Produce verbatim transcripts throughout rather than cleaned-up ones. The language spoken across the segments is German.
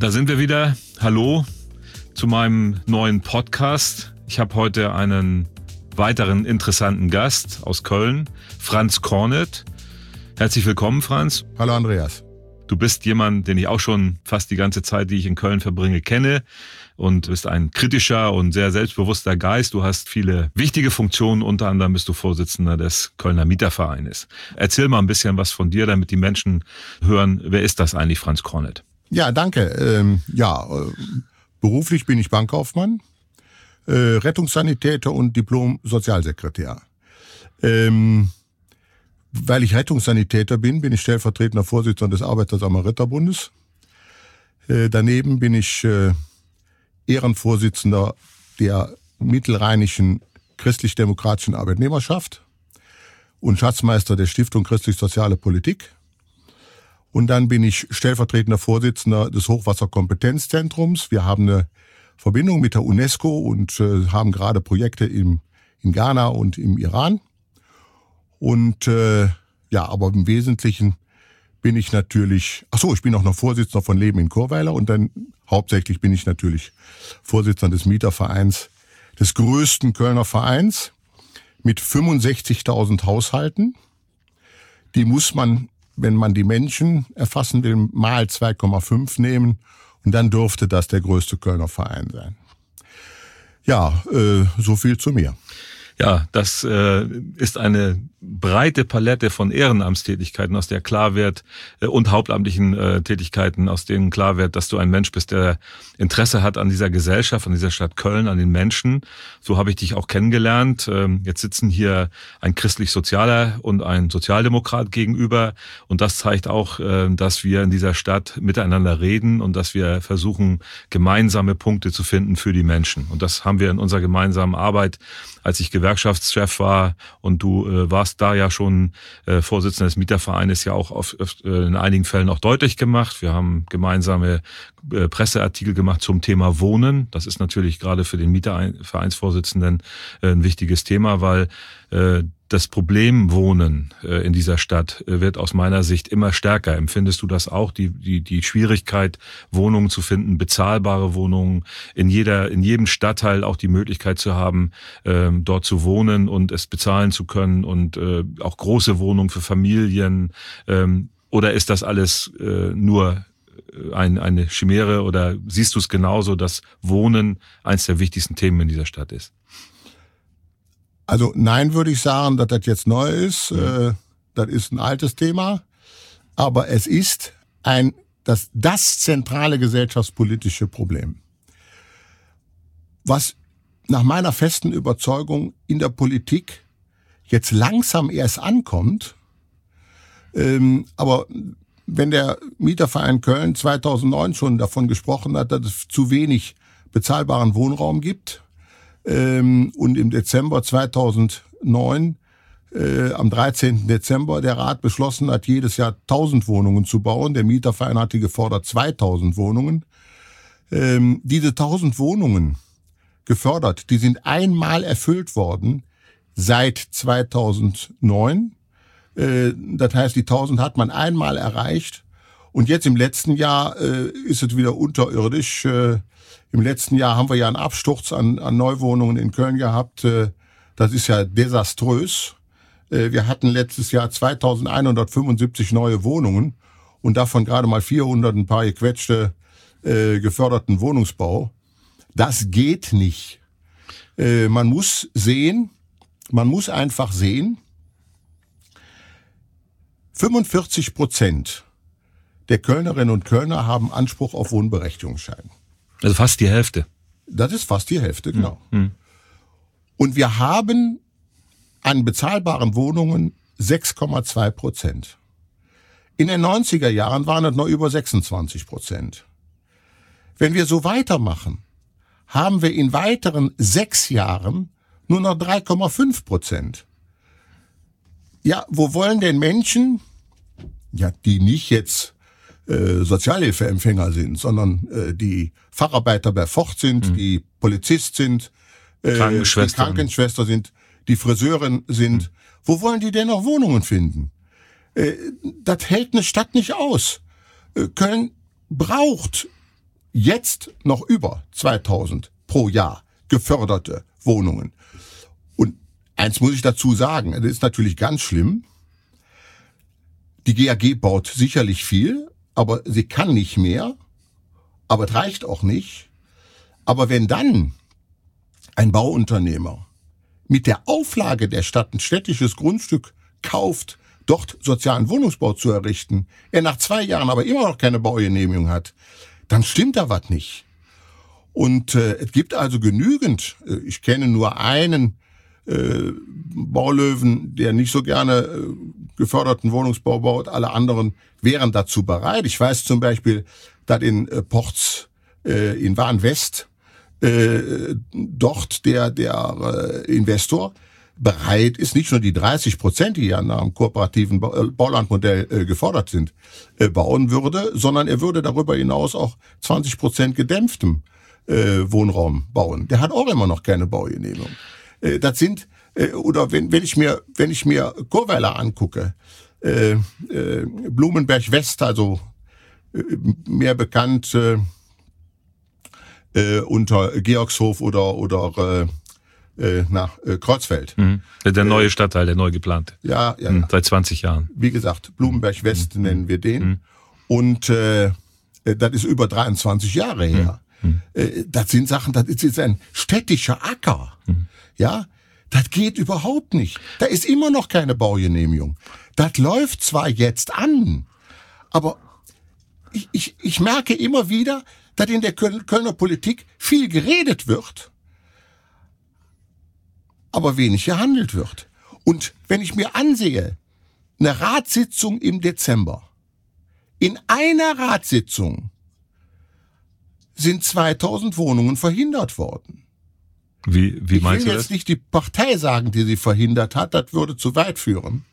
Da sind wir wieder. Hallo zu meinem neuen Podcast. Ich habe heute einen weiteren interessanten Gast aus Köln, Franz Kornet. Herzlich willkommen, Franz. Hallo, Andreas. Du bist jemand, den ich auch schon fast die ganze Zeit, die ich in Köln verbringe, kenne und bist ein kritischer und sehr selbstbewusster Geist. Du hast viele wichtige Funktionen, unter anderem bist du Vorsitzender des Kölner Mietervereines. Erzähl mal ein bisschen was von dir, damit die Menschen hören, wer ist das eigentlich, Franz Kornet? Ja, danke. Ähm, ja, äh, beruflich bin ich Bankkaufmann, äh, Rettungssanitäter und Diplom-Sozialsekretär. Ähm, Weil ich Rettungssanitäter bin, bin ich stellvertretender Vorsitzender des Arbeiter-Samariter-Bundes. Äh, daneben bin ich äh, Ehrenvorsitzender der Mittelrheinischen Christlich-Demokratischen Arbeitnehmerschaft und Schatzmeister der Stiftung Christlich-Soziale Politik. Und dann bin ich stellvertretender Vorsitzender des Hochwasserkompetenzzentrums. Wir haben eine Verbindung mit der UNESCO und äh, haben gerade Projekte im, in Ghana und im Iran. Und äh, ja, aber im Wesentlichen bin ich natürlich, ach so, ich bin auch noch Vorsitzender von Leben in Churweiler und dann hauptsächlich bin ich natürlich Vorsitzender des Mietervereins, des größten Kölner Vereins mit fünfundsechzigtausend Haushalten. Die muss man, wenn man die Menschen erfassen will, mal zwei Komma fünf nehmen und dann dürfte das der größte Kölner Verein sein. Ja, äh, so viel zu mir. Ja, das äh, ist eine breite Palette von Ehrenamtstätigkeiten, aus der klar wird, äh, und hauptamtlichen äh, Tätigkeiten, aus denen klar wird, dass du ein Mensch bist, der Interesse hat an dieser Gesellschaft, an dieser Stadt Köln, an den Menschen. So habe ich dich auch kennengelernt. Ähm, jetzt sitzen hier ein christlich-sozialer und ein Sozialdemokrat gegenüber und das zeigt auch, äh, dass wir in dieser Stadt miteinander reden und dass wir versuchen, gemeinsame Punkte zu finden für die Menschen. Und das haben wir in unserer gemeinsamen Arbeit, als ich Gewerkschaftschef war und du äh, warst da ja schon äh, Vorsitzender des Mietervereines, ja auch auf, auf, äh, in einigen Fällen auch deutlich gemacht. Wir haben gemeinsame äh, Presseartikel gemacht zum Thema Wohnen. Das ist natürlich gerade für den Mietervereinsvorsitzenden äh, ein wichtiges Thema, weil äh, das Problem Wohnen äh, in dieser Stadt äh, wird aus meiner Sicht immer stärker. Empfindest du das auch, die die die Schwierigkeit, Wohnungen zu finden, bezahlbare Wohnungen, in jeder in jedem Stadtteil auch die Möglichkeit zu haben, äh, dort zu wohnen und es bezahlen zu können und äh, auch große Wohnungen für Familien? Ähm, oder ist das alles äh, nur ein, eine Chimäre oder siehst du es genauso, dass Wohnen eines der wichtigsten Themen in dieser Stadt ist? Also nein, würde ich sagen, dass das jetzt neu ist. Ja. Äh, das ist ein altes Thema. Aber es ist ein das, das zentrale gesellschaftspolitische Problem. Was nach meiner festen Überzeugung in der Politik jetzt langsam erst ankommt. Ähm, aber wenn der Mieterverein Köln zweitausendneun schon davon gesprochen hat, dass es zu wenig bezahlbaren Wohnraum gibt, und im Dezember zweitausendneun, äh, am dreizehnten Dezember, der Rat beschlossen hat, jedes Jahr tausend Wohnungen zu bauen. Der Mieterverein hatte gefordert zweitausend Wohnungen. Ähm, diese tausend Wohnungen gefördert, die sind einmal erfüllt worden seit zweitausendneun. Äh, das heißt, die tausend hat man einmal erreicht. Und jetzt im letzten Jahr äh, ist es wieder unterirdisch. Äh, Im letzten Jahr haben wir ja einen Absturz an, an Neuwohnungen in Köln gehabt. Das ist ja desaströs. Wir hatten letztes Jahr zweitausendeinhundertfünfundsiebzig neue Wohnungen und davon gerade mal vierhundert ein paar gequetschte äh, geförderten Wohnungsbau. Das geht nicht. Äh, man muss sehen, man muss einfach sehen, fünfundvierzig Prozent der Kölnerinnen und Kölner haben Anspruch auf Wohnberechtigungsschein. Also fast die Hälfte. Das ist fast die Hälfte, genau. Mhm. Und wir haben an bezahlbaren Wohnungen sechs Komma zwei Prozent. In den neunziger Jahren waren es noch über sechsundzwanzig Prozent. Wenn wir so weitermachen, haben wir in weiteren sechs Jahren nur noch drei Komma fünf Prozent. Ja, wo wollen denn Menschen, ja, die nicht jetzt äh, Sozialhilfeempfänger sind, sondern äh, die Facharbeiter bei Ford sind, mhm. die Polizist sind, äh, die Krankenschwester sind, die Friseurin sind, mhm. wo wollen die denn noch Wohnungen finden? Äh, das hält eine Stadt nicht aus. Äh, Köln braucht jetzt noch über zweitausend pro Jahr geförderte Wohnungen. Und eins muss ich dazu sagen, das ist natürlich ganz schlimm. Die G A G baut sicherlich viel, aber sie kann nicht mehr, aber es reicht auch nicht. Aber wenn dann ein Bauunternehmer mit der Auflage der Stadt ein städtisches Grundstück kauft, dort sozialen Wohnungsbau zu errichten, er nach zwei Jahren aber immer noch keine Baugenehmigung hat, dann stimmt da was nicht. Und äh, es gibt also genügend, äh, ich kenne nur einen äh, Baulöwen, der nicht so gerne äh, geförderten Wohnungsbau baut, alle anderen wären dazu bereit. Ich weiß zum Beispiel, dass in äh, Porz, äh, in Warnwest, äh, dort der, der äh, Investor bereit ist, nicht nur die dreißig Prozent, die ja nach dem kooperativen Baulandmodell äh, gefordert sind, äh, bauen würde, sondern er würde darüber hinaus auch zwanzig Prozent gedämpftem äh, Wohnraum bauen. Der hat auch immer noch keine Baugenehmigung. Äh, das sind, äh, oder wenn, wenn ich mir, wenn ich mir Chorweiler angucke, äh, äh, Blumenberg West, also äh, mehr bekannt äh, äh, unter Georgshof oder, oder äh, Äh, nach äh, Kreuzfeld. Mhm. Der neue Stadtteil, der neu geplante. Ja, ja, mhm. ja. Seit zwanzig Jahren. Wie gesagt, Blumenberg West mhm. nennen wir den. Mhm. Und äh, das ist über dreiundzwanzig Jahre her. Mhm. Äh, das sind Sachen, das ist jetzt ein städtischer Acker. Mhm. Ja, das geht überhaupt nicht. Da ist immer noch keine Baugenehmigung. Das läuft zwar jetzt an, aber ich, ich, ich merke immer wieder, dass in der Kölner Politik viel geredet wird, aber wenig gehandelt wird. Und wenn ich mir ansehe, eine Ratssitzung im Dezember, in einer Ratssitzung sind zweitausend Wohnungen verhindert worden. Wie, wie meinst du das? Ich will jetzt nicht die Partei sagen, die sie verhindert hat, das würde zu weit führen.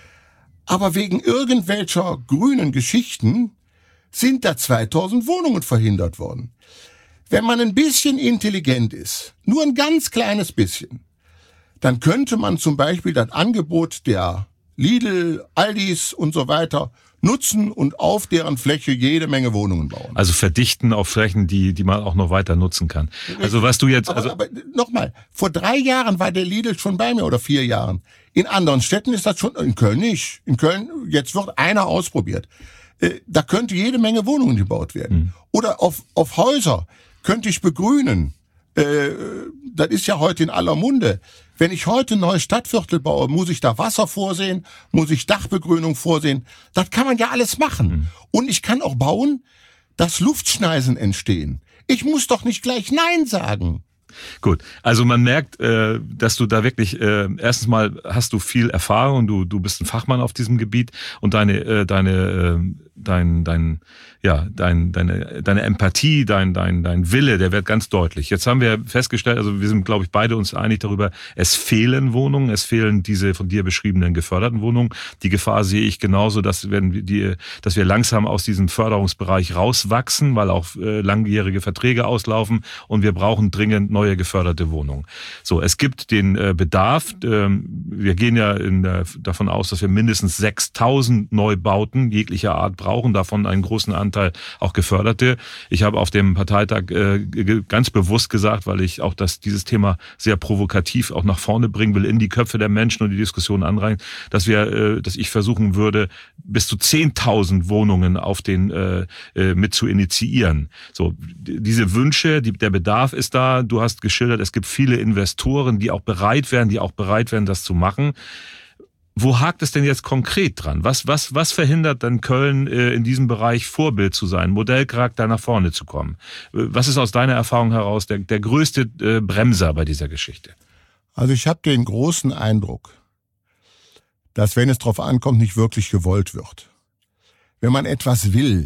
Aber wegen irgendwelcher grünen Geschichten sind da zweitausend Wohnungen verhindert worden. Wenn man ein bisschen intelligent ist, nur ein ganz kleines bisschen, dann könnte man zum Beispiel das Angebot der Lidl, Aldis und so weiter nutzen und auf deren Fläche jede Menge Wohnungen bauen. Also verdichten auf Flächen, die die man auch noch weiter nutzen kann. Also was du jetzt... Aber, also aber nochmal, vor drei Jahren war der Lidl schon bei mir oder vier Jahren. In anderen Städten ist das schon, in Köln nicht. In Köln, jetzt wird einer ausprobiert. Da könnte jede Menge Wohnungen gebaut werden. Hm. Oder auf, auf Häuser könnte ich begrünen. Das ist ja heute in aller Munde. Wenn ich heute ein neues Stadtviertel baue, muss ich da Wasser vorsehen, muss ich Dachbegrünung vorsehen. Das kann man ja alles machen. Mhm. Und ich kann auch bauen, dass Luftschneisen entstehen. Ich muss doch nicht gleich Nein sagen. Gut, also man merkt, äh, dass du da wirklich, äh, erstens mal hast du viel Erfahrung, du du bist ein Fachmann auf diesem Gebiet und deine äh, deine äh, dein dein ja dein deine deine Empathie, dein dein dein Wille, der wird ganz deutlich. Jetzt haben wir festgestellt, also wir sind, glaube ich, beide uns einig darüber, es fehlen Wohnungen, es fehlen diese von dir beschriebenen geförderten Wohnungen. Die Gefahr sehe ich genauso, dass wenn die dass wir langsam aus diesem Förderungsbereich rauswachsen, weil auch äh, langjährige Verträge auslaufen und wir brauchen dringend neue geförderte Wohnungen. So, es gibt den äh, Bedarf. Ähm, wir gehen ja in der, davon aus, dass wir mindestens sechstausend Neubauten jeglicher Art brauchen, davon einen großen Anteil auch geförderte. Ich habe auf dem Parteitag äh, ganz bewusst gesagt, weil ich auch das, dieses Thema sehr provokativ auch nach vorne bringen will, in die Köpfe der Menschen und die Diskussion anreihen, dass wir, äh, dass ich versuchen würde, bis zu zehntausend Wohnungen auf den äh, äh, mit zu initiieren. So, diese Wünsche, die, der Bedarf ist da. Du hast geschildert, es gibt viele Investoren, die auch bereit wären, die auch bereit wären, das zu machen. Wo hakt es denn jetzt konkret dran? Was, was, was verhindert dann Köln äh, in diesem Bereich Vorbild zu sein, Modellcharakter nach vorne zu kommen? Was ist aus deiner Erfahrung heraus der, der größte äh, Bremser bei dieser Geschichte? Also ich habe den großen Eindruck, dass wenn es drauf ankommt, nicht wirklich gewollt wird. Wenn man etwas will,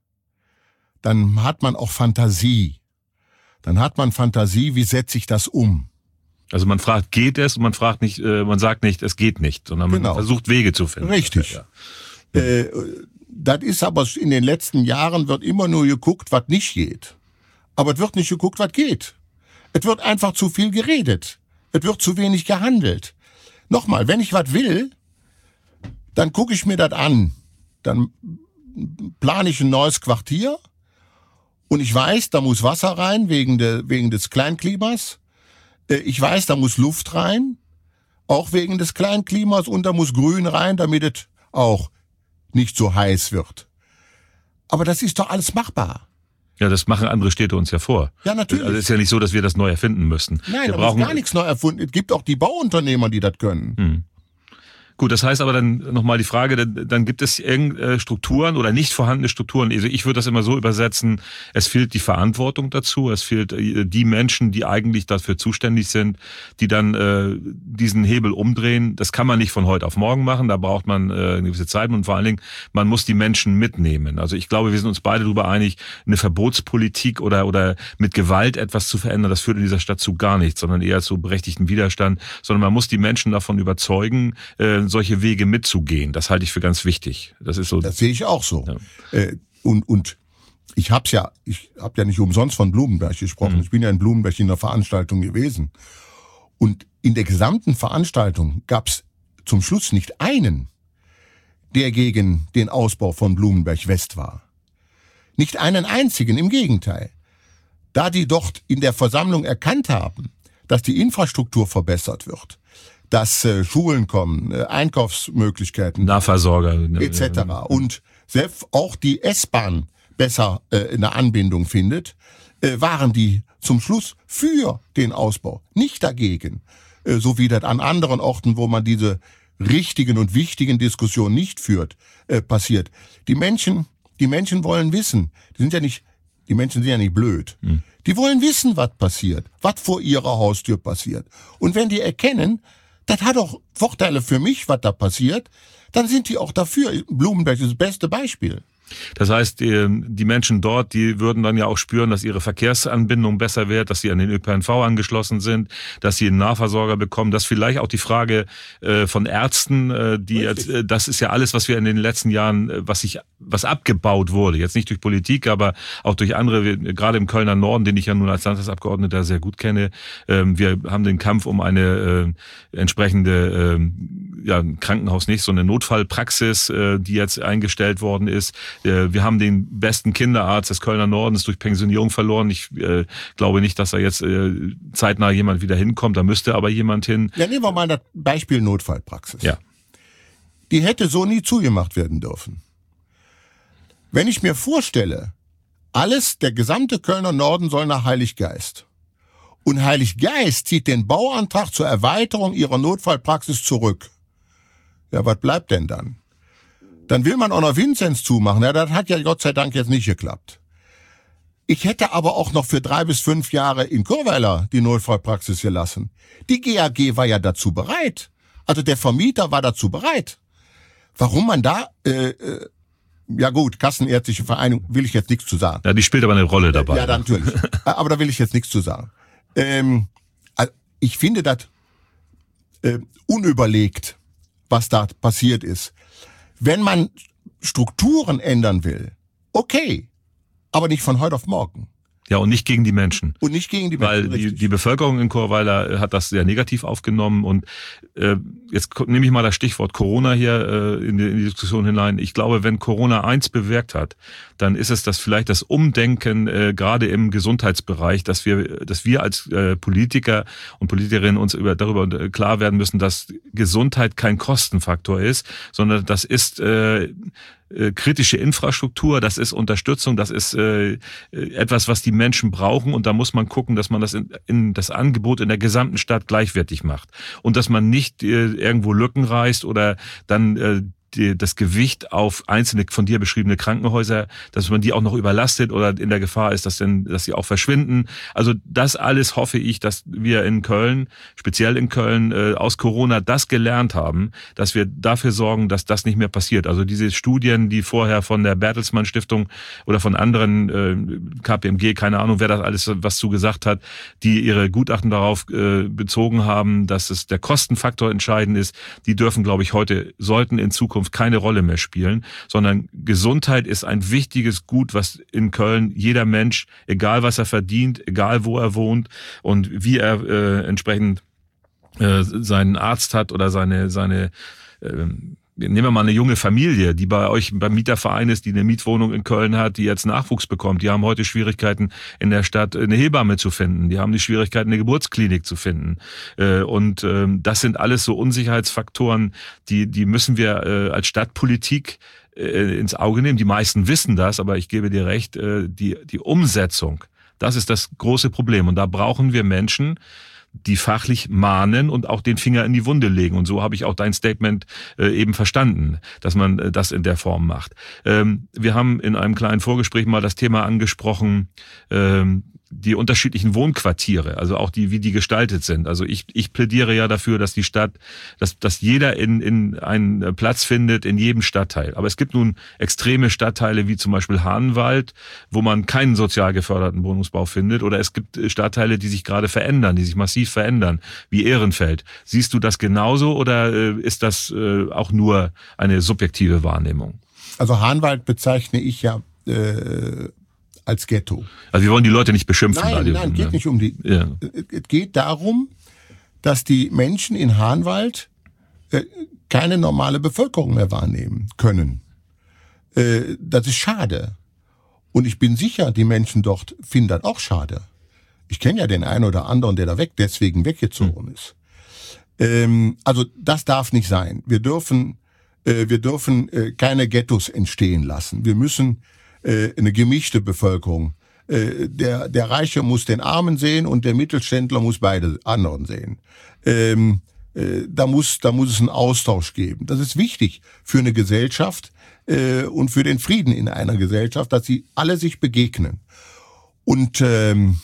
dann hat man auch Fantasie. Dann hat man Fantasie, wie setze ich das um? Also man fragt, geht es? Und man fragt nicht, äh, man sagt nicht, es geht nicht, sondern man genau. versucht Wege zu finden. Richtig. Ja, ja. Äh, das ist aber in den letzten Jahren wird immer nur geguckt, was nicht geht. Aber es wird nicht geguckt, was geht. Es wird einfach zu viel geredet. Es wird zu wenig gehandelt. Nochmal, wenn ich was will, dann gucke ich mir das an. Dann plane ich ein neues Quartier Und ich weiß, da muss Wasser rein wegen, de, wegen des Kleinklimas. Ich weiß, da muss Luft rein, auch wegen des Kleinklimas. Und da muss Grün rein, damit es auch nicht so heiß wird. Aber das ist doch alles machbar. Ja, das machen andere Städte uns ja vor. Ja, natürlich. Also es ist ja nicht so, dass wir das neu erfinden müssen. Nein, wir da brauchen ist gar nichts neu erfunden. Es gibt auch die Bauunternehmer, die das können. Hm. Gut, das heißt aber dann nochmal die Frage, dann, dann gibt es irgendeine Strukturen oder nicht vorhandene Strukturen. Also ich würde das immer so übersetzen, es fehlt die Verantwortung dazu, es fehlt die Menschen, die eigentlich dafür zuständig sind, die dann äh, diesen Hebel umdrehen. Das kann man nicht von heute auf morgen machen, da braucht man äh, eine gewisse Zeit und vor allen Dingen, man muss die Menschen mitnehmen. Also ich glaube, wir sind uns beide darüber einig, eine Verbotspolitik oder oder mit Gewalt etwas zu verändern, das führt in dieser Stadt zu gar nichts, sondern eher zu berechtigten Widerstand, sondern man muss die Menschen davon überzeugen, äh, solche Wege mitzugehen. Das halte ich für ganz wichtig. Das ist so. Das sehe ich auch so. Ja. Äh, und und ich hab's ja, ich habe ja nicht umsonst von Blumenberg gesprochen. Mhm. Ich bin ja in Blumenberg in der Veranstaltung gewesen. Und in der gesamten Veranstaltung gab's zum Schluss nicht einen, der gegen den Ausbau von Blumenberg West war. Nicht einen einzigen, im Gegenteil. Da die dort in der Versammlung erkannt haben, dass die Infrastruktur verbessert wird, dass äh, Schulen kommen, äh, Einkaufsmöglichkeiten, Nahversorger et cetera. Und selbst auch die S-Bahn besser äh, eine Anbindung findet, äh, waren die zum Schluss für den Ausbau, nicht dagegen. Äh, so wie das an anderen Orten, wo man diese richtigen und wichtigen Diskussionen nicht führt, äh, passiert. Die Menschen, die Menschen wollen wissen. Die sind ja nicht, die Menschen sind ja nicht blöd. Hm. Die wollen wissen, was passiert, was vor ihrer Haustür passiert. Und wenn die erkennen, das hat auch Vorteile für mich, was da passiert, dann sind die auch dafür. Blumenberg ist das beste Beispiel. Das heißt, die, die Menschen dort, die würden dann ja auch spüren, dass ihre Verkehrsanbindung besser wird, dass sie an den Ö P N V angeschlossen sind, dass sie einen Nahversorger bekommen, dass vielleicht auch die Frage äh, von Ärzten, äh, die jetzt, äh, das ist ja alles, was wir in den letzten Jahren, äh, was sich, was abgebaut wurde, jetzt nicht durch Politik, aber auch durch andere, wir, gerade im Kölner Norden, den ich ja nun als Landtagsabgeordneter sehr gut kenne, äh, wir haben den Kampf um eine äh, entsprechende, äh, ja, Krankenhaus nicht, so eine Notfallpraxis, äh, die jetzt eingestellt worden ist. Wir haben den besten Kinderarzt des Kölner Nordens durch Pensionierung verloren. Ich äh, glaube nicht, dass da jetzt äh, zeitnah jemand wieder hinkommt. Da müsste aber jemand hin. Ja, nehmen wir mal das Beispiel Notfallpraxis. Ja. Die hätte so nie zugemacht werden dürfen. Wenn ich mir vorstelle, alles, der gesamte Kölner Norden soll nach Heiliggeist. Und Heiliggeist zieht den Bauantrag zur Erweiterung ihrer Notfallpraxis zurück. Ja, was bleibt denn dann? Dann will man auch noch Vinzenz zumachen. Ja, das hat ja Gott sei Dank jetzt nicht geklappt. Ich hätte aber auch noch für drei bis fünf Jahre in Kurweiler die Notfallpraxis gelassen. Die G A G war ja dazu bereit. Also der Vermieter war dazu bereit. Warum man da, äh, äh, ja gut, Kassenärztliche Vereinigung, will ich jetzt nichts zu sagen. Ja, die spielt aber eine Rolle dabei. Ja, natürlich. Aber da will ich jetzt nichts zu sagen. Ähm, ich finde das äh, unüberlegt, was da passiert ist. Wenn man Strukturen ändern will, okay, aber nicht von heute auf morgen. Ja, und nicht gegen die Menschen. Und nicht gegen die Menschen. Weil die, die Bevölkerung in Chorweiler hat das sehr negativ aufgenommen. Und äh, jetzt nehme ich mal das Stichwort Corona hier äh, in, die, in die Diskussion hinein. Ich glaube, wenn Corona eins bewirkt hat, dann ist es das vielleicht das Umdenken äh, gerade im Gesundheitsbereich, dass wir, dass wir als äh, Politiker und Politikerinnen uns über, darüber klar werden müssen, dass Gesundheit kein Kostenfaktor ist, sondern das ist äh, kritische Infrastruktur, das ist Unterstützung, das ist äh, etwas, was die Menschen brauchen, und da muss man gucken, dass man das in, in das Angebot in der gesamten Stadt gleichwertig macht und dass man nicht äh, irgendwo Lücken reißt oder dann äh, die, das Gewicht auf einzelne von dir beschriebene Krankenhäuser, dass man die auch noch überlastet oder in der Gefahr ist, dass denn, dass sie auch verschwinden. Also das alles hoffe ich, dass wir in Köln, speziell in Köln, äh, aus Corona das gelernt haben, dass wir dafür sorgen, dass das nicht mehr passiert. Also diese Studien, die vorher von der Bertelsmann Stiftung oder von anderen äh, K P M G, keine Ahnung, wer das alles was zu gesagt hat, die ihre Gutachten darauf äh, bezogen haben, dass es der Kostenfaktor entscheidend ist, die dürfen, glaube ich, heute, sollten in Zukunft keine Rolle mehr spielen, sondern Gesundheit ist ein wichtiges Gut, was in Köln jeder Mensch, egal was er verdient, egal wo er wohnt und wie er äh, entsprechend äh, seinen Arzt hat oder seine seine äh, nehmen wir mal eine junge Familie, die bei euch beim Mieterverein ist, die eine Mietwohnung in Köln hat, die jetzt Nachwuchs bekommt. Die haben heute Schwierigkeiten, in der Stadt eine Hebamme zu finden. Die haben die Schwierigkeiten, eine Geburtsklinik zu finden. Und das sind alles so Unsicherheitsfaktoren, die, die müssen wir als Stadtpolitik ins Auge nehmen. Die meisten wissen das, aber ich gebe dir recht, die, die Umsetzung, das ist das große Problem. Und da brauchen wir Menschen, die fachlich mahnen und auch den Finger in die Wunde legen. Und so habe ich auch dein Statement äh, eben verstanden, dass man äh, das in der Form macht. Ähm, wir haben in einem kleinen Vorgespräch mal das Thema angesprochen, ähm, die unterschiedlichen Wohnquartiere, also auch die, wie die gestaltet sind. Also ich, ich plädiere ja dafür, dass die Stadt, dass, dass jeder in, in einen Platz findet in jedem Stadtteil. Aber es gibt nun extreme Stadtteile wie zum Beispiel Hahnwald, wo man keinen sozial geförderten Wohnungsbau findet. Oder es gibt Stadtteile, die sich gerade verändern, die sich massiv verändern, wie Ehrenfeld. Siehst du das genauso oder ist das auch nur eine subjektive Wahrnehmung? Also Hahnwald bezeichne ich ja äh als Ghetto. Also wir wollen die Leute nicht beschimpfen. Nein, die, nein, geht ja. nicht um die. Ja. Es geht darum, dass die Menschen in Hahnwald äh, keine normale Bevölkerung mehr wahrnehmen können. Äh, das ist schade. Und ich bin sicher, die Menschen dort finden das auch schade. Ich kenne ja den einen oder anderen, der da weg, deswegen weggezogen hm. ist. Ähm, also das darf nicht sein. Wir dürfen, äh, wir dürfen äh, keine Ghettos entstehen lassen. Wir müssen eine gemischte Bevölkerung. Der, der Reiche muss den Armen sehen und der Mittelständler muss beide anderen sehen. Ähm, da muss, da muss es einen Austausch geben. Das ist wichtig für eine Gesellschaft äh, und für den Frieden in einer Gesellschaft, dass sie alle sich begegnen. Und ähm,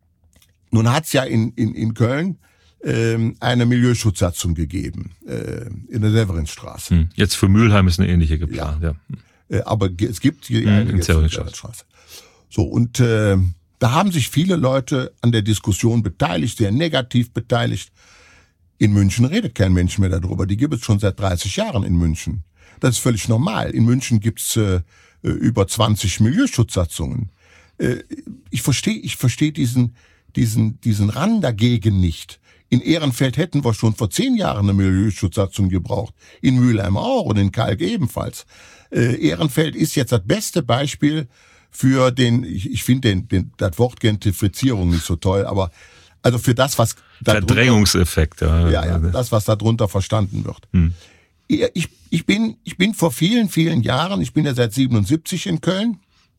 nun hat es ja in, in, in Köln ähm, eine Milieuschutzsatzung gegeben äh, in der Severinstraße. Jetzt für Mülheim ist eine ähnliche geplant. Ja. Ja. Aber es gibt hier eine in Straße. So, und äh, da haben sich viele Leute an der Diskussion beteiligt, sehr negativ beteiligt. In München redet kein Mensch mehr darüber. Die gibt es schon seit dreißig Jahren in München. Das ist völlig normal. In München gibt's äh, über zwanzig Milieuschutzsatzungen. Äh, ich verstehe ich verstehe diesen, diesen, diesen Rang dagegen nicht. In Ehrenfeld hätten wir schon vor zehn Jahren eine Milieuschutzsatzung gebraucht. In Mülheim auch und in Kalk ebenfalls. Äh, Ehrenfeld ist jetzt das beste Beispiel für den, ich, ich finde den, den, das Wort Gentrifizierung nicht so toll, aber also für das, was Verdrängungseffekt, ja. Ja, ja, das, was darunter verstanden wird. Hm. Ich, ich bin, ich bin vor vielen, vielen Jahren, ich bin ja seit siebenundsiebzig in Köln,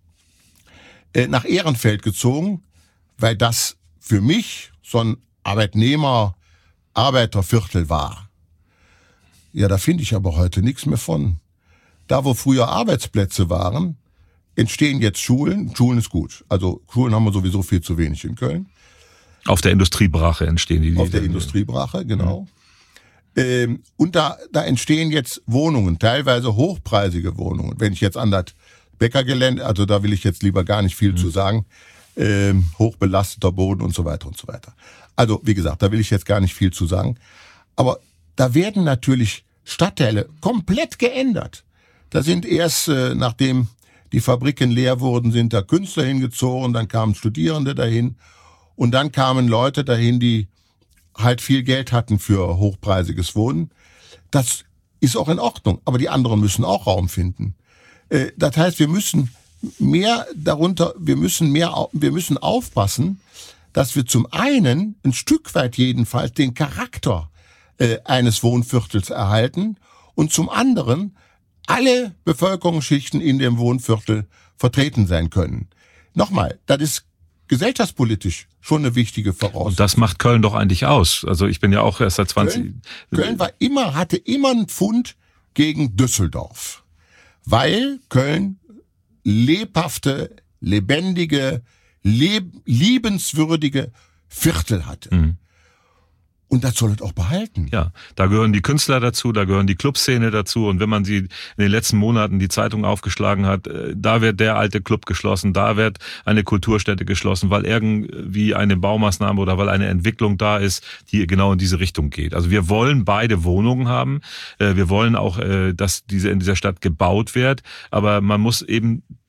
äh, nach Ehrenfeld gezogen, weil das für mich so ein Arbeitnehmer, Arbeiterviertel war. Ja, da finde ich aber heute nichts mehr von. Da, wo früher Arbeitsplätze waren, entstehen jetzt Schulen. Schulen ist gut. Also Schulen haben wir sowieso viel zu wenig in Köln. Auf der Industriebrache entstehen die. Auf der Industriebrache, genau. Ja. Ähm, und da, da entstehen jetzt Wohnungen, teilweise hochpreisige Wohnungen. Wenn ich jetzt an das Bäckergelände, also da will ich jetzt lieber gar nicht viel mhm. zu sagen, ähm, hochbelasteter Boden und so weiter und so weiter. Also, wie gesagt, da will ich jetzt gar nicht viel zu sagen. Aber da werden natürlich Stadtteile komplett geändert. Da sind erst, äh, nachdem die Fabriken leer wurden, sind da Künstler hingezogen, dann kamen Studierende dahin und dann kamen Leute dahin, die halt viel Geld hatten für hochpreisiges Wohnen. Das ist auch in Ordnung, aber die anderen müssen auch Raum finden. Äh, das heißt, wir müssen mehr darunter, wir müssen mehr, wir müssen aufpassen, dass wir zum einen ein Stück weit jedenfalls den Charakter äh, eines Wohnviertels erhalten und zum anderen alle Bevölkerungsschichten in dem Wohnviertel vertreten sein können. Nochmal, das ist gesellschaftspolitisch schon eine wichtige Voraussetzung. Und das macht Köln doch eigentlich aus. Also ich bin ja auch erst seit zwanzig... Köln, Köln war immer, hatte immer einen Pfund gegen Düsseldorf, weil Köln lebhafte, lebendige, leb- liebenswürdige Viertel hatte. Mhm. Und das soll es auch behalten. Ja, da gehören die Künstler dazu, da gehören die Clubszene dazu. Und wenn man sie in den letzten Monaten die Zeitung aufgeschlagen hat, da wird der alte Club geschlossen, da wird eine Kulturstätte geschlossen, weil irgendwie eine Baumaßnahme oder weil eine Entwicklung da ist, die genau in diese Richtung geht. Also wir wollen beide Wohnungen haben. Wir wollen auch, dass diese in dieser Stadt gebaut wird. Aber man muss eben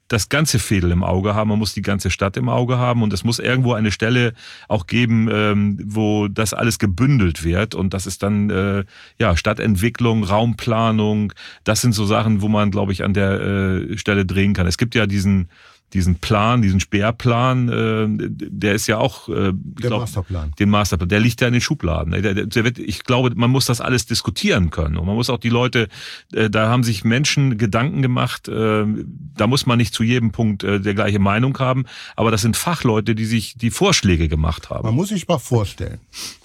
das ganze Fädel im Auge haben, man muss die ganze Stadt im Auge haben und es muss irgendwo eine Stelle auch geben, ähm, wo das alles gebündelt wird und das ist dann äh, ja Stadtentwicklung, Raumplanung, das sind so Sachen, wo man, glaube ich, an der äh, Stelle drehen kann. Es gibt ja diesen diesen Plan, diesen Sperrplan, äh, der ist ja auch, äh, der glaub, Masterplan. Den Masterplan, der liegt ja in den Schubladen. Der, der, der wird, ich glaube, man muss das alles diskutieren können und man muss auch die Leute, äh, da haben sich Menschen Gedanken gemacht, äh, da muss man nicht zu jedem Punkt äh, der gleiche Meinung haben, aber das sind Fachleute, die sich die Vorschläge gemacht haben. Man muss sich mal vorstellen,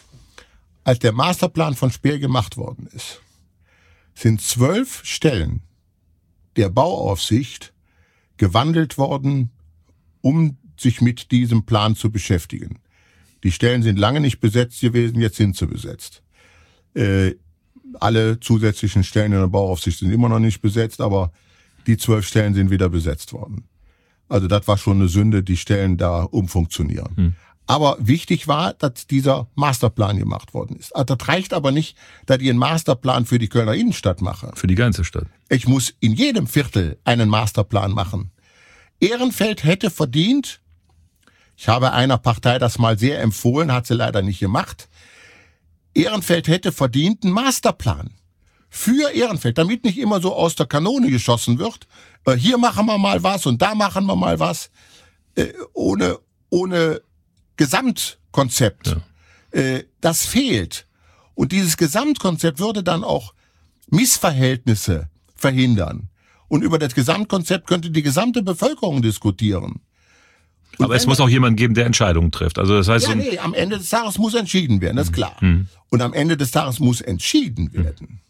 als der Masterplan von Speer gemacht worden ist, sind zwölf Stellen der Bauaufsicht gewandelt worden, um sich mit diesem Plan zu beschäftigen. Die Stellen sind lange nicht besetzt gewesen, jetzt sind sie besetzt. Äh, alle zusätzlichen Stellen in der Bauaufsicht sind immer noch nicht besetzt, aber die zwölf Stellen sind wieder besetzt worden. Also das war schon eine Sünde, die Stellen da umfunktionieren. Hm. Aber wichtig war, dass dieser Masterplan gemacht worden ist. Also das reicht aber nicht, dass ich einen Masterplan für die Kölner Innenstadt mache. Für die ganze Stadt. Ich muss in jedem Viertel einen Masterplan machen. Ehrenfeld hätte verdient, ich habe einer Partei das mal sehr empfohlen, hat sie leider nicht gemacht, Ehrenfeld hätte verdient einen Masterplan für Ehrenfeld, damit nicht immer so aus der Kanone geschossen wird. Äh, hier machen wir mal was und da machen wir mal was, äh, ohne, ohne Gesamtkonzept. Ja. Äh, das fehlt. Und dieses Gesamtkonzept würde dann auch Missverhältnisse verhindern. Und über das Gesamtkonzept könnte die gesamte Bevölkerung diskutieren. Und aber es muss auch jemand geben, der Entscheidungen trifft. Also das heißt, ja, so nee, am Ende des Tages muss entschieden werden, das ist klar. Mhm. Und am Ende des Tages muss entschieden werden. Mhm.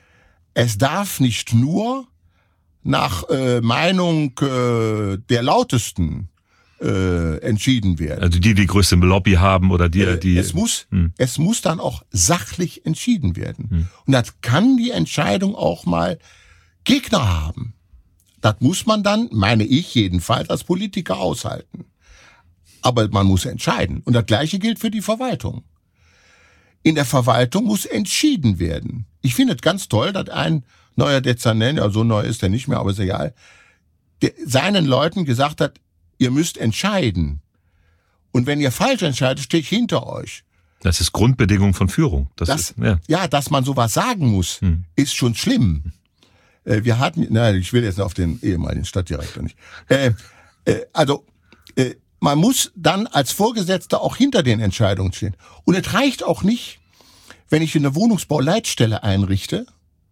Es darf nicht nur nach äh, Meinung äh, der Lautesten äh, entschieden werden. Also die, die größte Lobby haben oder die, äh, die. Es muss, hm. es muss dann auch sachlich entschieden werden. Hm. Und das kann die Entscheidung auch mal Gegner haben. Das muss man dann, meine ich jedenfalls, als Politiker aushalten. Aber man muss entscheiden. Und das Gleiche gilt für die Verwaltung. In der Verwaltung muss entschieden werden. Ich finde es ganz toll, dass ein neuer Dezernent, ja, so neu ist er nicht mehr, aber ist egal, der seinen Leuten gesagt hat, ihr müsst entscheiden. Und wenn ihr falsch entscheidet, stehe ich hinter euch. Das ist Grundbedingung von Führung. Das das, ist, ja. ja, dass man sowas sagen muss, hm. ist schon schlimm. Äh, wir hatten, nein, ich will jetzt auf den ehemaligen Stadtdirektor nicht. Äh, äh, also, äh, man muss dann als Vorgesetzter auch hinter den Entscheidungen stehen. Und es reicht auch nicht, wenn ich eine Wohnungsbauleitstelle einrichte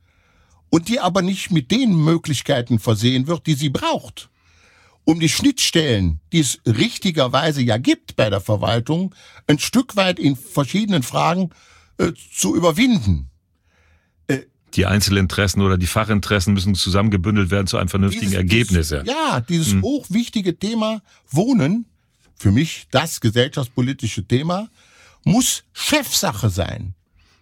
und die aber nicht mit den Möglichkeiten versehen wird, die sie braucht, um die Schnittstellen, die es richtigerweise ja gibt bei der Verwaltung, ein Stück weit in verschiedenen Fragen äh, zu überwinden. Äh, die Einzelinteressen oder die Fachinteressen müssen zusammengebündelt werden zu einem vernünftigen dieses, Ergebnis. Dieses, ja, dieses hm. hochwichtige Thema Wohnen, für mich das gesellschaftspolitische Thema, muss Chefsache sein.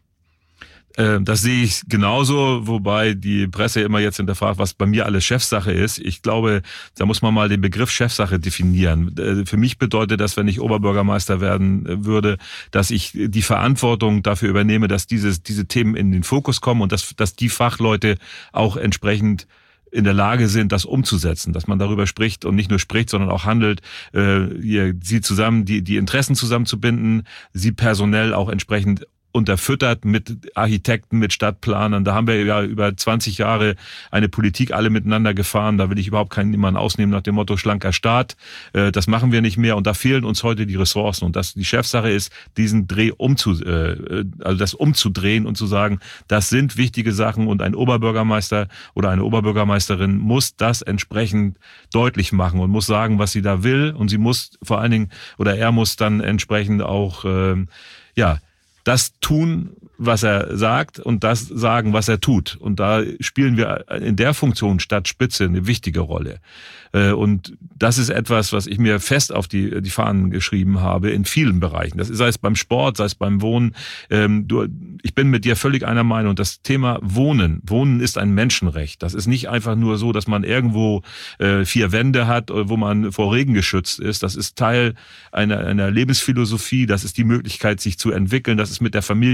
Das sehe ich genauso, wobei die Presse immer jetzt hinterfragt, was bei mir alles Chefsache ist. Ich glaube, da muss man mal den Begriff Chefsache definieren. Für mich bedeutet das, wenn ich Oberbürgermeister werden würde, dass ich die Verantwortung dafür übernehme, dass dieses, diese Themen in den Fokus kommen und dass, dass die Fachleute auch entsprechend in der Lage sind, das umzusetzen, dass man darüber spricht und nicht nur spricht, sondern auch handelt, äh, hier, sie zusammen, die, die Interessen zusammenzubinden, sie personell auch entsprechend unterfüttert mit Architekten, mit Stadtplanern. Da haben wir ja über zwanzig Jahre eine Politik alle miteinander gefahren. Da will ich überhaupt keinen niemanden ausnehmen nach dem Motto schlanker Staat. Das machen wir nicht mehr und da fehlen uns heute die Ressourcen. Und das die Chefsache ist, diesen Dreh umzu, also das umzudrehen und zu sagen, das sind wichtige Sachen und ein Oberbürgermeister oder eine Oberbürgermeisterin muss das entsprechend deutlich machen und muss sagen, was sie da will. Und sie muss vor allen Dingen oder er muss dann entsprechend auch, ja, das tun, was er sagt und das sagen, was er tut. Und da spielen wir in der Funktion Stadtspitze eine wichtige Rolle. Und das ist etwas, was ich mir fest auf die, die Fahnen geschrieben habe in vielen Bereichen. Das ist, sei es beim Sport, sei es beim Wohnen. Du, ich bin mit dir völlig einer Meinung. Das Thema Wohnen, Wohnen ist ein Menschenrecht. Das ist nicht einfach nur so, dass man irgendwo vier Wände hat, wo man vor Regen geschützt ist. Das ist Teil einer, einer Lebensphilosophie. Das ist die Möglichkeit, sich zu entwickeln. Das ist mit der Familie zusammen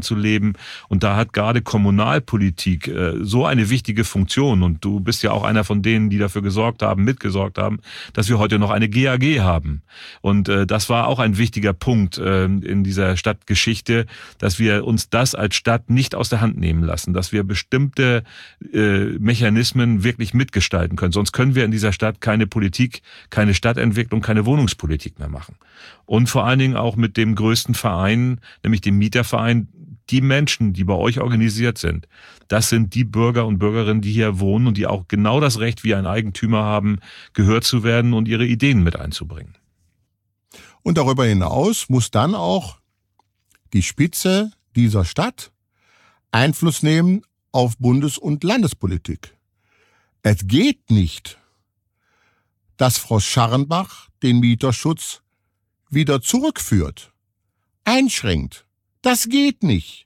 zu leben. Und da hat gerade Kommunalpolitik äh, so eine wichtige Funktion. Und du bist ja auch einer von denen, die dafür gesorgt haben, mitgesorgt haben, dass wir heute noch eine G A G haben. Und äh, das war auch ein wichtiger Punkt äh, in dieser Stadtgeschichte, dass wir uns das als Stadt nicht aus der Hand nehmen lassen, dass wir bestimmte äh, Mechanismen wirklich mitgestalten können. Sonst können wir in dieser Stadt keine Politik, keine Stadtentwicklung, keine Wohnungspolitik mehr machen. Und vor allen Dingen auch mit dem größten Verein, nämlich dem Mieterverein, die Menschen, die bei euch organisiert sind, das sind die Bürger und Bürgerinnen, die hier wohnen und die auch genau das Recht wie ein Eigentümer haben, gehört zu werden und ihre Ideen mit einzubringen. Und darüber hinaus muss dann auch die Spitze dieser Stadt Einfluss nehmen auf Bundes- und Landespolitik. Es geht nicht, dass Frau Scharrenbach den Mieterschutz wieder zurückführt, einschränkt. Das geht nicht.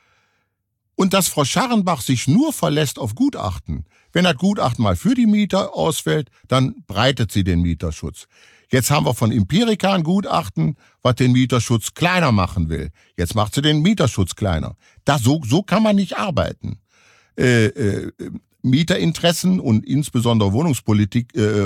Und dass Frau Scharrenbach sich nur verlässt auf Gutachten. Wenn das Gutachten mal für die Mieter ausfällt, dann breitet sie den Mieterschutz. Jetzt haben wir von Empirica ein Gutachten, was den Mieterschutz kleiner machen will. Jetzt macht sie den Mieterschutz kleiner. Das, so, so kann man nicht arbeiten. Äh, äh, Mieterinteressen und insbesondere Wohnungspolitik, äh,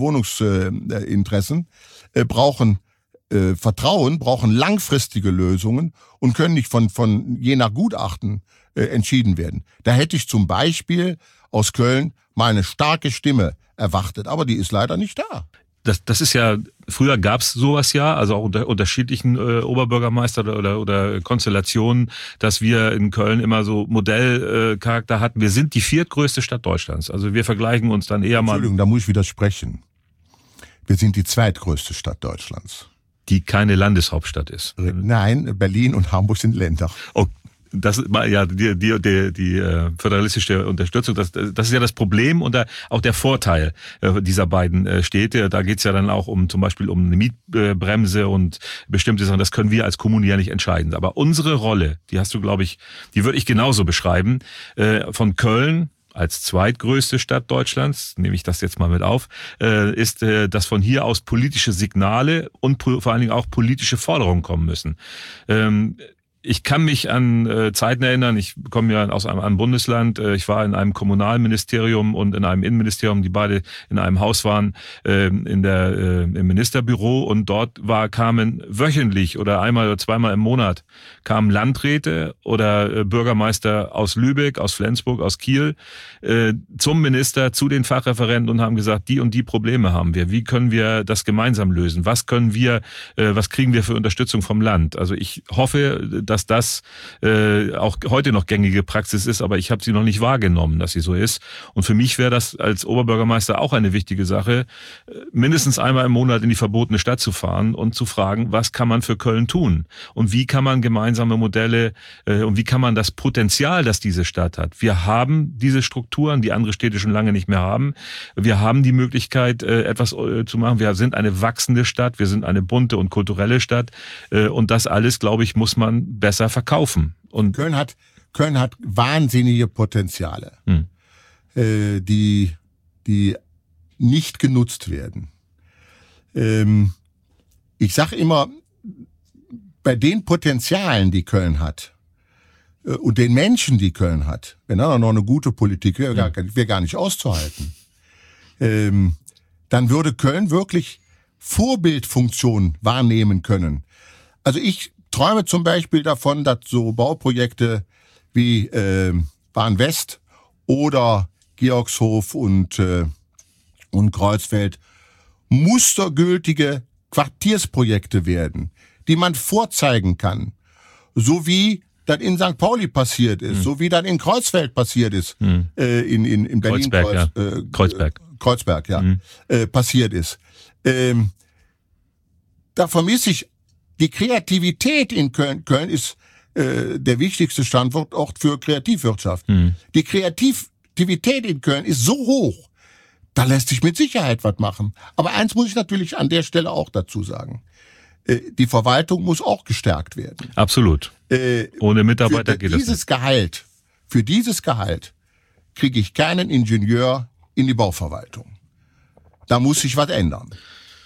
Wohnungsinteressen äh, brauchen äh, Vertrauen, brauchen langfristige Lösungen und können nicht von, von je nach Gutachten äh, entschieden werden. Da hätte ich zum Beispiel aus Köln mal eine starke Stimme erwartet, aber die ist leider nicht da. Das, das ist ja, früher gab's sowas ja, also auch unter unterschiedlichen äh, Oberbürgermeister oder, oder, oder Konstellationen, dass wir in Köln immer so Modellcharakter äh, hatten. Wir sind die viertgrößte Stadt Deutschlands. Also wir vergleichen uns dann eher mal... Entschuldigung, da muss ich widersprechen. Wir sind die zweitgrößte Stadt Deutschlands. Die keine Landeshauptstadt ist. Nein, Berlin und Hamburg sind Länder. Oh. Das ist ja die die die, die äh, föderalistische Unterstützung. Das, das ist ja das Problem und da auch der Vorteil äh, dieser beiden äh, Städte. Da geht's ja dann auch um zum Beispiel um eine Mietbremse und bestimmte Sachen. Das können wir als Kommune ja nicht entscheiden. Aber unsere Rolle, die hast du, glaube ich, die würde ich genauso beschreiben. Äh, von Köln als zweitgrößte Stadt Deutschlands, nehme ich das jetzt mal mit auf, äh, ist, äh, dass von hier aus politische Signale und po- vor allen Dingen auch politische Forderungen kommen müssen. Ähm, Ich kann mich an äh, Zeiten erinnern, ich komme ja aus einem, einem Bundesland, äh, ich war in einem Kommunalministerium und in einem Innenministerium, die beide in einem Haus waren, äh, in der, äh, im Ministerbüro und dort war, kamen wöchentlich oder einmal oder zweimal im Monat kamen Landräte oder äh, Bürgermeister aus Lübeck, aus Flensburg, aus Kiel äh, zum Minister, zu den Fachreferenten und haben gesagt, die und die Probleme haben wir, wie können wir das gemeinsam lösen, was können wir, äh, was kriegen wir für Unterstützung vom Land. Also ich hoffe, dass dass das äh, auch heute noch gängige Praxis ist, aber ich habe sie noch nicht wahrgenommen, dass sie so ist. Und für mich wäre das als Oberbürgermeister auch eine wichtige Sache, mindestens einmal im Monat in die verbotene Stadt zu fahren und zu fragen, was kann man für Köln tun? Und wie kann man gemeinsame Modelle äh, und wie kann man das Potenzial, das diese Stadt hat? Wir haben diese Strukturen, die andere Städte schon lange nicht mehr haben. Wir haben die Möglichkeit, äh, etwas äh, zu machen. Wir sind eine wachsende Stadt, wir sind eine bunte und kulturelle Stadt äh, und das alles, glaube ich, muss man besser verkaufen. Und Köln hat, Köln hat wahnsinnige Potenziale, hm. äh, die, die nicht genutzt werden. Ähm, ich sage immer, bei den Potenzialen, die Köln hat, äh, und den Menschen, die Köln hat, wenn da noch eine gute Politik wäre, hm. gar, wär gar nicht auszuhalten, ähm, dann würde Köln wirklich Vorbildfunktion wahrnehmen können. Also ich träume zum Beispiel davon, dass so Bauprojekte wie äh, Bahn West oder Georgshof und, äh, und Kreuzfeld mustergültige Quartiersprojekte werden, die man vorzeigen kann. So wie das in Sankt Pauli passiert ist, hm. so wie das in Kreuzfeld passiert ist, hm. äh, in, in, in Berlin. Kreuzberg, Kreuz, ja. äh, Kreuzberg. Kreuzberg, ja, hm. äh, passiert ist. Ähm, da vermisse ich die Kreativität in Köln. Köln ist äh, der wichtigste Standort für Kreativwirtschaft. Mhm. Die Kreativität in Köln ist so hoch, da lässt sich mit Sicherheit was machen. Aber eins muss ich natürlich an der Stelle auch dazu sagen. Äh, die Verwaltung muss auch gestärkt werden. Absolut. Äh, Ohne Mitarbeiter geht das nicht. Dieses Gehalt, für dieses Gehalt kriege ich keinen Ingenieur in die Bauverwaltung. Da muss sich was ändern.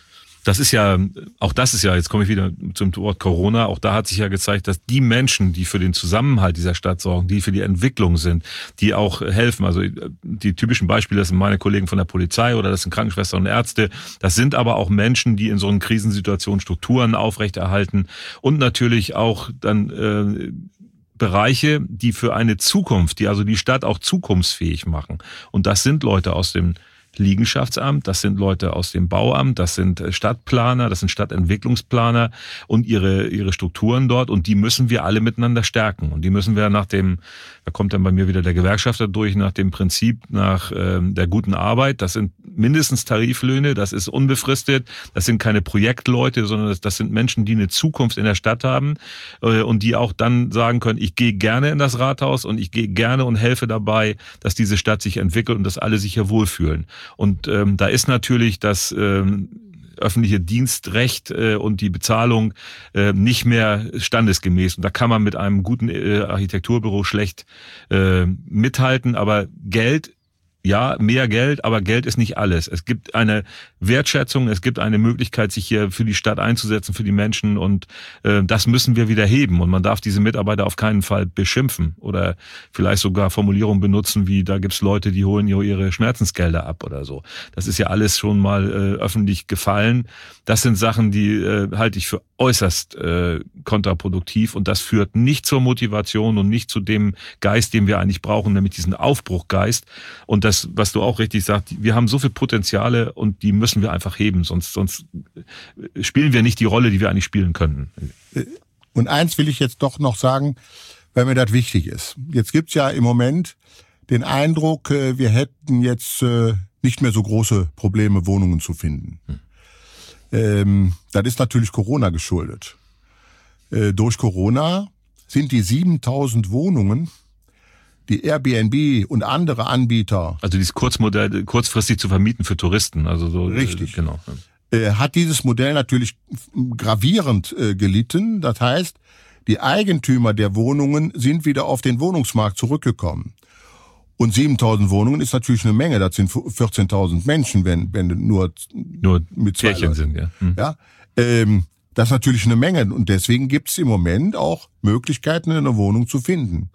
Das ist ja, auch das ist ja, jetzt komme ich wieder zum Wort Corona, auch da hat sich ja gezeigt, dass die Menschen, die für den Zusammenhalt dieser Stadt sorgen, die für die Entwicklung sind, die auch helfen, also die typischen Beispiele, das sind meine Kollegen von der Polizei oder das sind Krankenschwestern und Ärzte, das sind aber auch Menschen, die in so einer Krisensituation Strukturen aufrechterhalten und natürlich auch dann äh, Bereiche, die für eine Zukunft, die also die Stadt auch zukunftsfähig machen. Und das sind Leute aus dem Liegenschaftsamt, das sind Leute aus dem Bauamt, das sind Stadtplaner, das sind Stadtentwicklungsplaner und ihre ihre Strukturen dort und die müssen wir alle miteinander stärken und die müssen wir nach dem, da kommt dann bei mir wieder der Gewerkschafter durch, nach dem Prinzip nach äh, der guten Arbeit, das sind mindestens Tariflöhne, das ist unbefristet, das sind keine Projektleute, sondern das, das sind Menschen, die eine Zukunft in der Stadt haben äh, und die auch dann sagen können, ich gehe gerne in das Rathaus und ich gehe gerne und helfe dabei, dass diese Stadt sich entwickelt und dass alle sich hier wohlfühlen. Und ähm, da ist natürlich das ähm, öffentliche Dienstrecht äh, und die Bezahlung äh, nicht mehr standesgemäß. Und da kann man mit einem guten äh, Architekturbüro schlecht äh, mithalten. Aber Geld, ja, mehr Geld, aber Geld ist nicht alles. Es gibt eine Wertschätzung, es gibt eine Möglichkeit, sich hier für die Stadt einzusetzen, für die Menschen und äh, das müssen wir wieder heben und man darf diese Mitarbeiter auf keinen Fall beschimpfen oder vielleicht sogar Formulierungen benutzen wie, da gibt's Leute, die holen hier ihre Schmerzensgelder ab oder so. Das ist ja alles schon mal äh, öffentlich gefallen. Das sind Sachen, die äh, halte ich für äußerst äh, kontraproduktiv und das führt nicht zur Motivation und nicht zu dem Geist, den wir eigentlich brauchen, nämlich diesen Aufbruchgeist und das, was du auch richtig sagst, wir haben so viel Potenziale und die müssen wir einfach heben, sonst, sonst spielen wir nicht die Rolle, die wir eigentlich spielen könnten. Und eins will ich jetzt doch noch sagen, weil mir das wichtig ist. Jetzt gibt's ja im Moment den Eindruck, wir hätten jetzt nicht mehr so große Probleme, Wohnungen zu finden. Hm. Ähm, das ist natürlich Corona geschuldet. Äh, durch Corona sind die siebentausend Wohnungen, die Airbnb und andere Anbieter... Also dieses Kurzmodell, kurzfristig zu vermieten für Touristen. Also so. Richtig. Äh, genau. Äh, hat dieses Modell natürlich gravierend äh, gelitten. Das heißt, die Eigentümer der Wohnungen sind wieder auf den Wohnungsmarkt zurückgekommen. Und siebentausend Wohnungen ist natürlich eine Menge. Das sind vierzehntausend Menschen, wenn, wenn nur, nur mit zwei Pärchen sind. Ja, hm. ja ähm, das ist natürlich eine Menge. Und deswegen gibt es im Moment auch Möglichkeiten, eine Wohnung zu finden.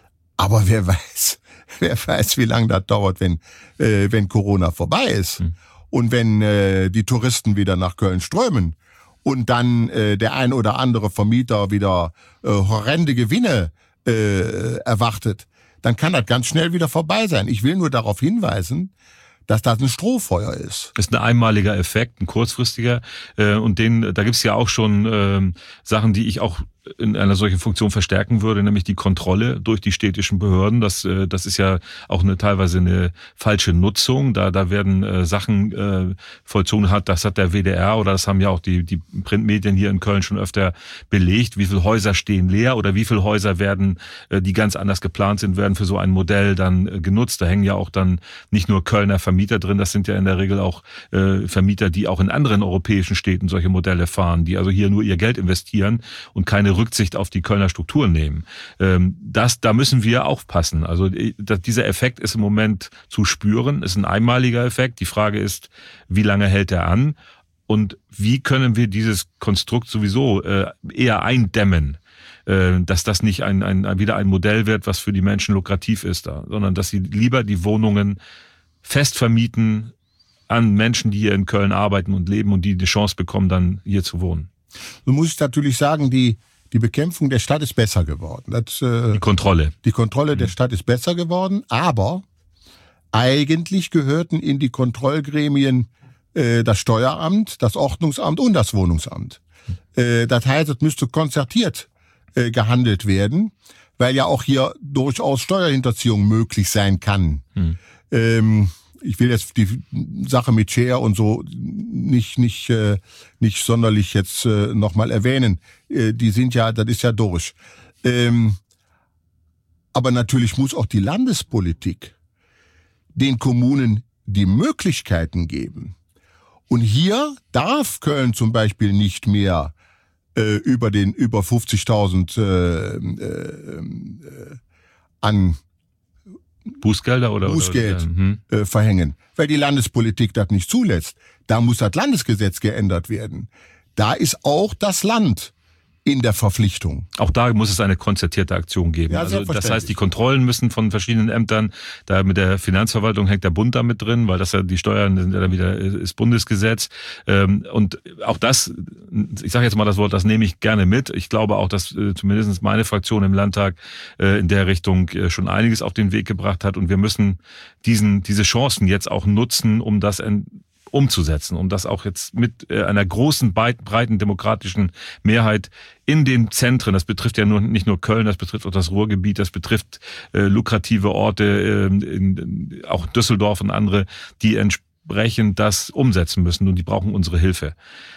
Aber wer weiß, wer weiß, wie lange das dauert, wenn, äh, wenn Corona vorbei ist. Hm. Und wenn äh, die Touristen wieder nach Köln strömen und dann äh, der ein oder andere Vermieter wieder äh, horrende Gewinne äh, erwartet, dann kann das ganz schnell wieder vorbei sein. Ich will nur darauf hinweisen, dass das ein Strohfeuer ist. Das ist ein einmaliger Effekt, ein kurzfristiger. Äh, und den, da gibt's ja auch schon äh, Sachen, die ich auch in einer solchen Funktion verstärken würde, nämlich die Kontrolle durch die städtischen Behörden. Das, äh, das ist ja auch eine teilweise eine falsche Nutzung. Da, da werden äh, Sachen äh, vollzogen. Hat, das hat der W D R oder das haben ja auch die, die Printmedien hier in Köln schon öfter belegt. Wie viele Häuser stehen leer oder wie viele Häuser werden, äh, die ganz anders geplant sind, werden für so ein Modell dann äh, genutzt. Da hängen ja auch dann nicht nur Kölner Vermieter drin, das sind ja in der Regel auch äh, Vermieter, die auch in anderen europäischen Städten solche Modelle fahren, die also hier nur ihr Geld investieren und keine Rücksicht auf die Kölner Strukturen nehmen. Das, da müssen wir aufpassen. Also dieser Effekt ist im Moment zu spüren, ist ein einmaliger Effekt. Die Frage ist, wie lange hält er an und wie können wir dieses Konstrukt sowieso eher eindämmen, dass das nicht ein, ein, wieder ein Modell wird, was für die Menschen lukrativ ist, da, sondern dass sie lieber die Wohnungen fest vermieten an Menschen, die hier in Köln arbeiten und leben und die die Chance bekommen, dann hier zu wohnen. Nun muss ich natürlich sagen, die Die Bekämpfung der Stadt ist besser geworden. Das, äh, die Kontrolle. Die Kontrolle der Stadt ist besser geworden, aber eigentlich gehörten in die Kontrollgremien äh, das Steueramt, das Ordnungsamt und das Wohnungsamt. Äh, das heißt, es müsste konzertiert äh, gehandelt werden, weil ja auch hier durchaus Steuerhinterziehung möglich sein kann. Hm. Ähm, Ich will jetzt die Sache mit Share und so nicht nicht äh, nicht sonderlich jetzt äh, nochmal erwähnen. Äh, die sind ja, das ist ja durch. Ähm, aber natürlich muss auch die Landespolitik den Kommunen die Möglichkeiten geben. Und hier darf Köln zum Beispiel nicht mehr äh, über den über fünfzigtausend äh, äh, äh, an Bußgelder oder Bußgeld oder, hm. äh, verhängen, weil die Landespolitik das nicht zulässt. Da muss das Landesgesetz geändert werden. Da ist auch das Land in der Verpflichtung. Auch da muss es eine konzertierte Aktion geben. Ja, also das heißt, die Kontrollen müssen von verschiedenen Ämtern, da mit der Finanzverwaltung hängt der Bund damit drin, weil das ja die Steuern sind ja dann wieder ist Bundesgesetz. Und auch das, ich sage jetzt mal das Wort, das nehme ich gerne mit. Ich glaube auch, dass zumindest meine Fraktion im Landtag in der Richtung schon einiges auf den Weg gebracht hat. Und wir müssen diesen diese Chancen jetzt auch nutzen, um das umzusetzen, um das auch jetzt mit einer großen, breiten demokratischen Mehrheit in den Zentren, das betrifft ja nur, nicht nur Köln, das betrifft auch das Ruhrgebiet, das betrifft äh, lukrative Orte, äh, in, in, auch Düsseldorf und andere, die entsprechend das umsetzen müssen und die brauchen unsere Hilfe.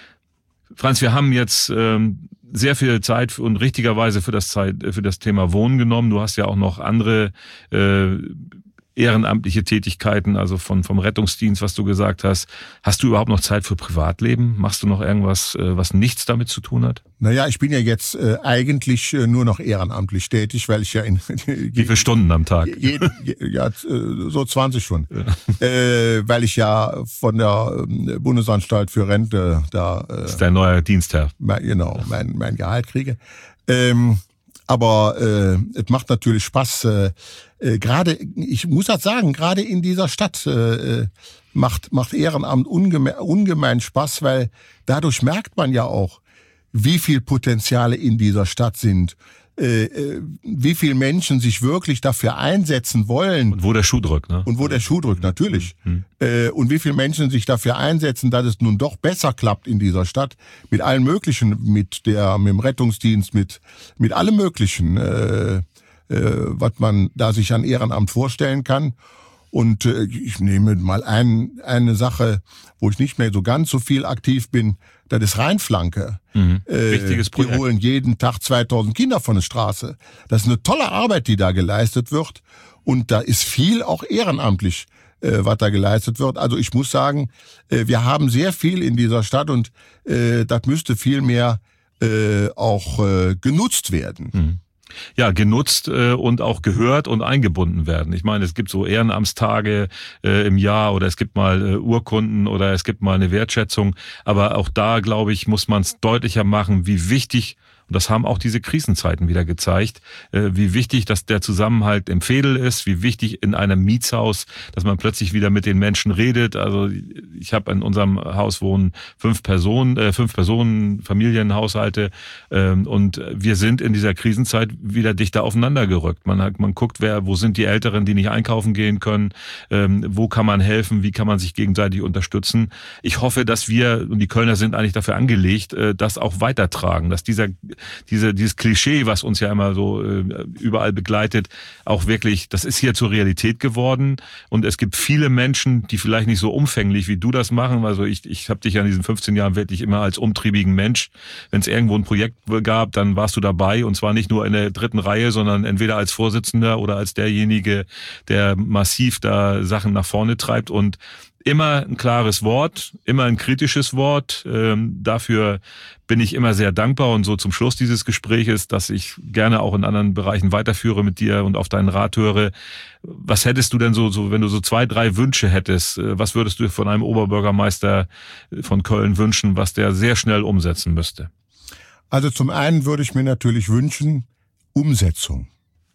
Franz, wir haben jetzt ähm, sehr viel Zeit und richtigerweise für das, Zeit, für das Thema Wohnen genommen. Du hast ja auch noch andere äh, ehrenamtliche Tätigkeiten, also von vom Rettungsdienst, was du gesagt hast. Hast du überhaupt noch Zeit für Privatleben? Machst du noch irgendwas, was nichts damit zu tun hat? Naja, ich bin ja jetzt äh, eigentlich äh, nur noch ehrenamtlich tätig, weil ich ja in... Wie viele Stunden am Tag? Jeden, ja, so zwanzig Stunden. Ja. Äh, weil ich ja von der Bundesanstalt für Rente da... Äh, das ist dein neuer Dienstherr. Mein, genau, mein, mein Gehalt kriege. Ähm, Aber äh, es macht natürlich Spaß. Äh, äh, gerade, ich muss halt sagen, gerade in dieser Stadt äh, macht macht Ehrenamt ungeme- ungemein Spaß, weil dadurch merkt man ja auch, wie viel Potenziale in dieser Stadt sind, äh, äh, wie viel Menschen sich wirklich dafür einsetzen wollen. Und wo der Schuh drückt, ne? Und wo der Schuh drückt, natürlich. Mhm. Äh, und wie viele Menschen sich dafür einsetzen, dass es nun doch besser klappt in dieser Stadt, mit allen möglichen, mit der, mit dem Rettungsdienst, mit, mit allem möglichen, äh, äh, was man da sich an Ehrenamt vorstellen kann. Und äh, ich nehme mal ein, eine Sache, wo ich nicht mehr so ganz so viel aktiv bin, das ist Rheinflanke. Mhm. Wichtiges Projekt. Die holen jeden Tag zweitausend Kinder von der Straße. Das ist eine tolle Arbeit, die da geleistet wird. Und da ist viel auch ehrenamtlich, äh, was da geleistet wird. Also ich muss sagen, äh, wir haben sehr viel in dieser Stadt und äh, das müsste viel mehr äh, auch äh, genutzt werden. Mhm. Ja, genutzt äh, und auch gehört und eingebunden werden. Ich meine, es gibt so Ehrenamtstage äh, im Jahr oder es gibt mal äh, Urkunden oder es gibt mal eine Wertschätzung. Aber auch da, glaube ich, muss man es deutlicher machen, wie wichtig, und das haben auch diese Krisenzeiten wieder gezeigt, äh, wie wichtig, dass der Zusammenhalt im Veedel ist, wie wichtig in einem Mietshaus, dass man plötzlich wieder mit den Menschen redet. Also ich habe in unserem Haus wohnen fünf Personen, äh, fünf Personen, Familienhaushalte, ähm, und wir sind in dieser Krisenzeit wieder dichter aufeinander gerückt. Man hat, man guckt, wer, wo sind die Älteren, die nicht einkaufen gehen können, ähm, wo kann man helfen, wie kann man sich gegenseitig unterstützen. Ich hoffe, dass wir, und die Kölner sind eigentlich dafür angelegt, äh, das auch weitertragen, dass dieser Diese, dieses Klischee, was uns ja immer so äh, überall begleitet, auch wirklich, das ist hier zur Realität geworden. Und es gibt viele Menschen, die vielleicht nicht so umfänglich wie du das machen. Also ich, ich habe dich ja in diesen fünfzehn Jahren wirklich immer als umtriebigen Mensch. Wenn es irgendwo ein Projekt gab, dann warst du dabei. Und zwar nicht nur in der dritten Reihe, sondern entweder als Vorsitzender oder als derjenige, der massiv da Sachen nach vorne treibt. Und immer ein klares Wort, immer ein kritisches Wort. Ähm, dafür bin ich immer sehr dankbar und so zum Schluss dieses Gespräches, dass ich gerne auch in anderen Bereichen weiterführe mit dir und auf deinen Rat höre. Was hättest du denn so, so, wenn du so zwei, drei Wünsche hättest, was würdest du von einem Oberbürgermeister von Köln wünschen, was der sehr schnell umsetzen müsste? Also zum einen würde ich mir natürlich wünschen, Umsetzung.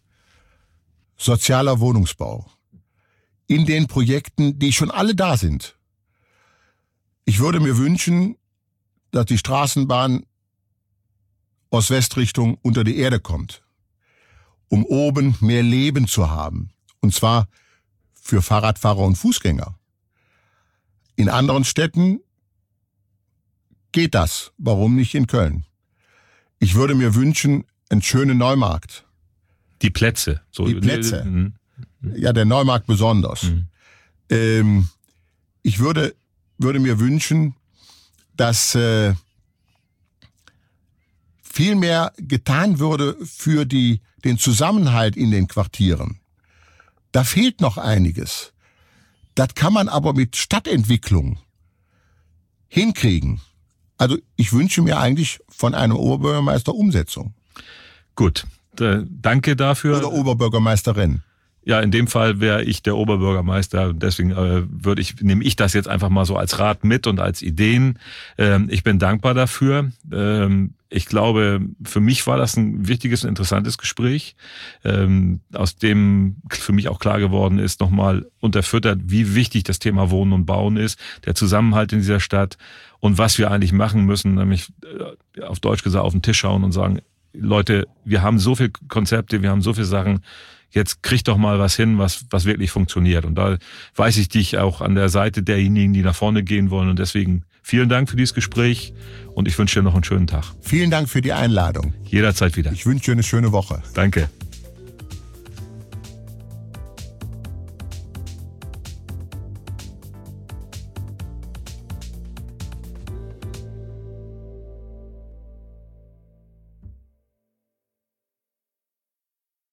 Sozialer Wohnungsbau. In den Projekten, die schon alle da sind. Ich würde mir wünschen, dass die Straßenbahn aus Westrichtung unter die Erde kommt, um oben mehr Leben zu haben. Und zwar für Fahrradfahrer und Fußgänger. In anderen Städten geht das. Warum nicht in Köln? Ich würde mir wünschen, einen schönen Neumarkt. Die Plätze. So. Die Plätze. Mhm. Ja, der Neumarkt besonders. Mhm. Ähm, ich würde, würde mir wünschen, dass äh, viel mehr getan würde für die, den Zusammenhalt in den Quartieren. Da fehlt noch einiges. Das kann man aber mit Stadtentwicklung hinkriegen. Also ich wünsche mir eigentlich von einem Oberbürgermeister Umsetzung. Gut, danke dafür. Oder Oberbürgermeisterin. Ja, in dem Fall wäre ich der Oberbürgermeister. Deswegen äh, würde ich, nehme ich das jetzt einfach mal so als Rat mit und als Ideen. Ähm, ich bin dankbar dafür. Ähm, ich glaube, für mich war das ein wichtiges und interessantes Gespräch, ähm, aus dem für mich auch klar geworden ist, nochmal unterfüttert, wie wichtig das Thema Wohnen und Bauen ist, der Zusammenhalt in dieser Stadt und was wir eigentlich machen müssen, nämlich äh, auf Deutsch gesagt auf den Tisch schauen und sagen, Leute, wir haben so viele Konzepte, wir haben so viele Sachen, jetzt kriegt doch mal was hin, was was wirklich funktioniert. Und da weiß ich dich auch an der Seite derjenigen, die nach vorne gehen wollen. Und deswegen vielen Dank für dieses Gespräch und ich wünsche dir noch einen schönen Tag. Vielen Dank für die Einladung. Jederzeit wieder. Ich wünsche dir eine schöne Woche. Danke.